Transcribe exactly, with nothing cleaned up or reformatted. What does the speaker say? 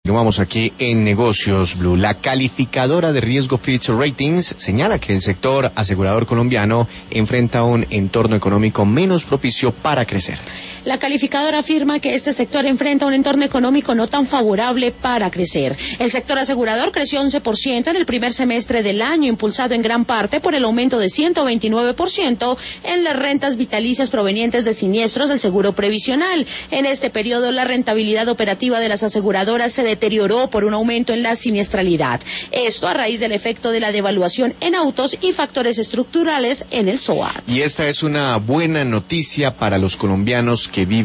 Continuamos aquí en Negocios Blue. La calificadora de riesgo Fitch Ratings señala que el sector asegurador colombiano enfrenta un entorno económico menos propicio para crecer. La calificadora afirma que este sector enfrenta un entorno económico no tan favorable para crecer. El sector asegurador creció once por ciento en el primer semestre del año, impulsado en gran parte por el aumento de ciento veintinueve por ciento en las rentas vitalicias provenientes de siniestros del seguro previsional. En este periodo, la rentabilidad operativa de las aseguradoras se deterioró por un aumento en la siniestralidad. Esto a raíz del efecto de la devaluación en autos y factores estructurales en el SOAT. Y esta es una buena noticia para los colombianos que viven